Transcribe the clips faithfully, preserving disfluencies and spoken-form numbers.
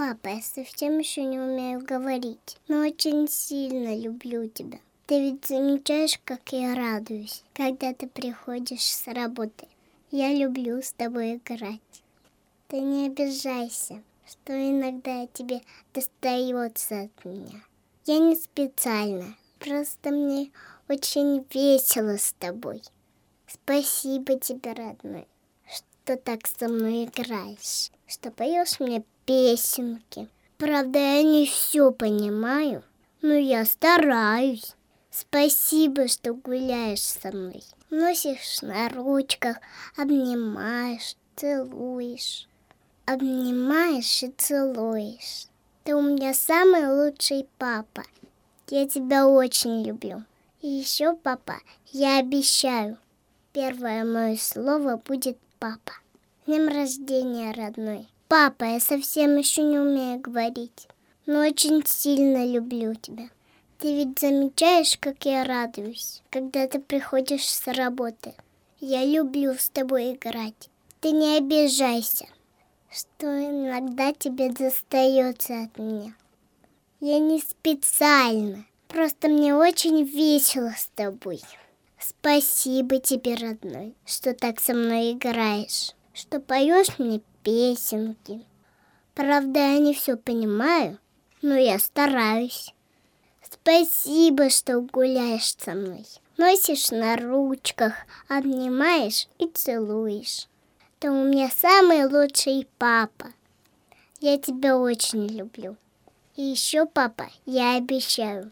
Папа, я совсем еще не умею говорить, но очень сильно люблю тебя. Ты ведь замечаешь, как я радуюсь, когда ты приходишь с работы. Я люблю с тобой играть. Ты не обижайся, что иногда тебе достается от меня. Я не специально, просто мне очень весело с тобой. Спасибо тебе, родной, что так со мной играешь, что поешь мне песенки. Правда, я не все понимаю, но я стараюсь. Спасибо, что гуляешь со мной. Носишь на ручках, обнимаешь, целуешь. Обнимаешь и целуешь. Ты у меня самый лучший папа. Я тебя очень люблю. И еще, папа, я обещаю, первое мое слово будет папа. С днем рождения, родной. Папа, я совсем еще не умею говорить, но очень сильно люблю тебя. Ты ведь замечаешь, как я радуюсь, когда ты приходишь с работы. Я люблю с тобой играть. Ты не обижайся, что иногда тебе достается от меня. Я не специально, просто мне очень весело с тобой. Спасибо тебе, родной, что так со мной играешь, что поешь мне песенки. Правда, я не все понимаю, но я стараюсь. Спасибо, что гуляешь со мной. Носишь на ручках, обнимаешь и целуешь. Ты у меня самый лучший папа. Я тебя очень люблю. И еще, папа, я обещаю,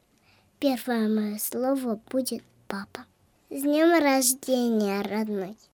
первое мое слово будет папа. С днем рождения, родной.